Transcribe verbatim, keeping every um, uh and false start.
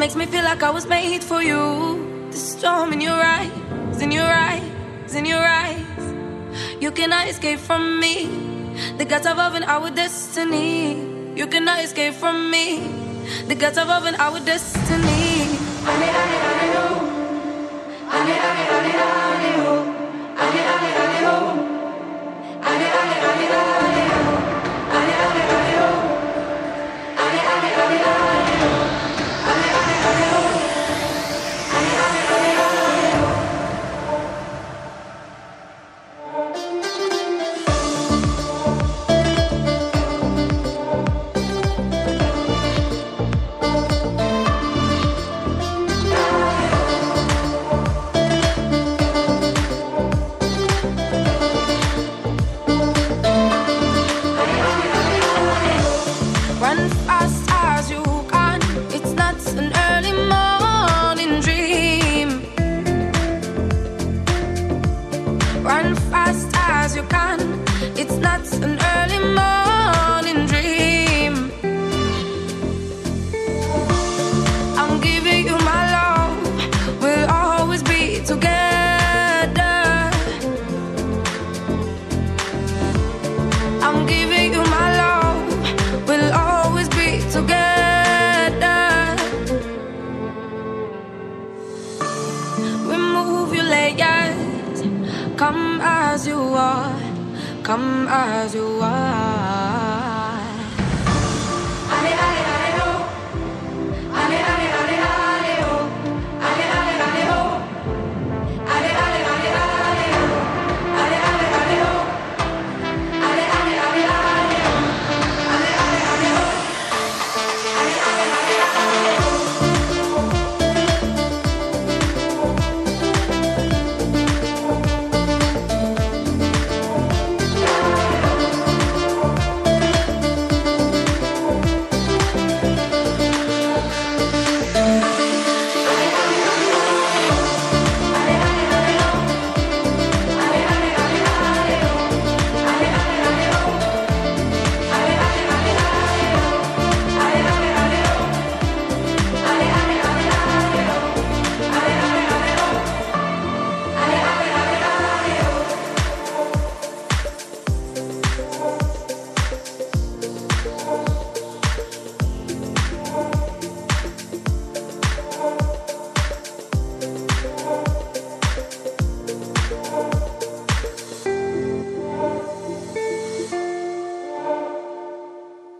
makes me feel like I was made for you. The storm in your eyes, in your eyes, in your eyes. You cannot escape from me. The gods of love and our destiny. You cannot escape from me. The gods of love and our destiny. Ale, ale, ale, ho. Ale, ale, ale, ale, ho. Ale, ale, ale, ho. Ale, ale, ale, ale, ho. Ale, ale, ale, ho. Ale, ale, ale, ale, ho. Ale, ale, ale, ho. Ale, ale, ale, ale, ho. Run fast as you can. It's not an early morning dream. Run fast as you can. It's not an early morning dream. I'm giving you my love. We'll always be together. I'm giving you my love. We'll always be together. Remove your layers. Come as you are. Come as you are.